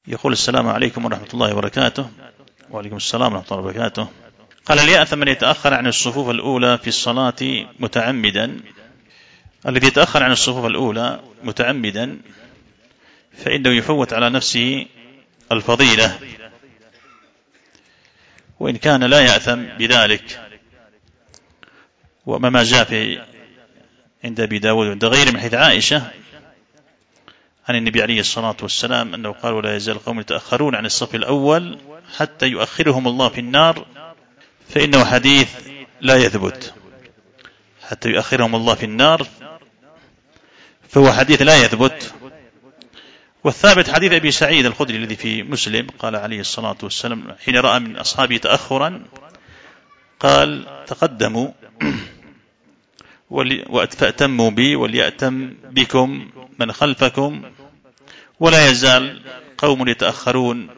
يقول: السلام عليكم ورحمة الله وبركاته. وعليكم السلام ورحمة الله وبركاته. قال: هل يأثم من يتأخر عن الصفوف الأولى في الصلاة متعمدا؟ الذي يتأخر عن الصفوف الأولى متعمدا فإنه يفوت على نفسه الفضيلة، وإن كان لا يأثم بذلك. وما جاء في عند أبي داود وعند غيره من حديث عائشة عن النبي عليه الصلاة والسلام أنه قال: ولا يزال قوم يتأخرون عن الصف الأول حتى يؤخرهم الله في النار، فإنه حديث لا يثبت. حتى يؤخرهم الله في النار فهو حديث لا يثبت. والثابت حديث أبي سعيد الخدري الذي في مسلم، قال عليه الصلاة والسلام حين رأى من أصحابه تأخرا قال: تقدموا فأتموا بي وليأتم بكم من خلفكم، ولا يزال قوم يتأخرون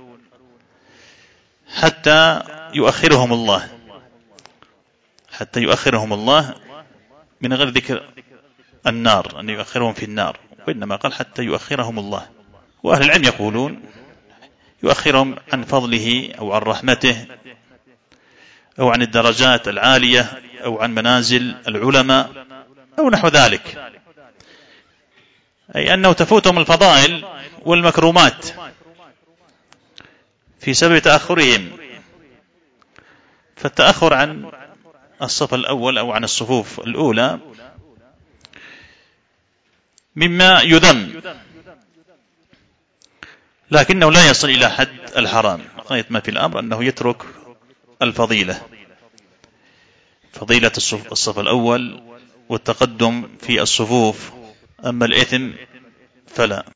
حتى يؤخرهم الله من غير ذكر النار، أن يؤخرهم في النار، وإنما قال حتى يؤخرهم الله. وأهل العلم يقولون يؤخرهم عن فضله أو عن رحمته أو عن الدرجات العالية أو عن منازل العلماء أو نحو ذلك، أي أنه تفوتهم الفضائل والمكرمات في سبب تأخرهم. فالتأخر عن الصف الأول أو عن الصفوف الأولى مما يذم، لكنه لا يصل إلى حد الحرام. غاية ما في الأمر أنه يترك الفضيلة، فضيلة الصف الأول والتقدم في الصفوف، أما الإثم فلا.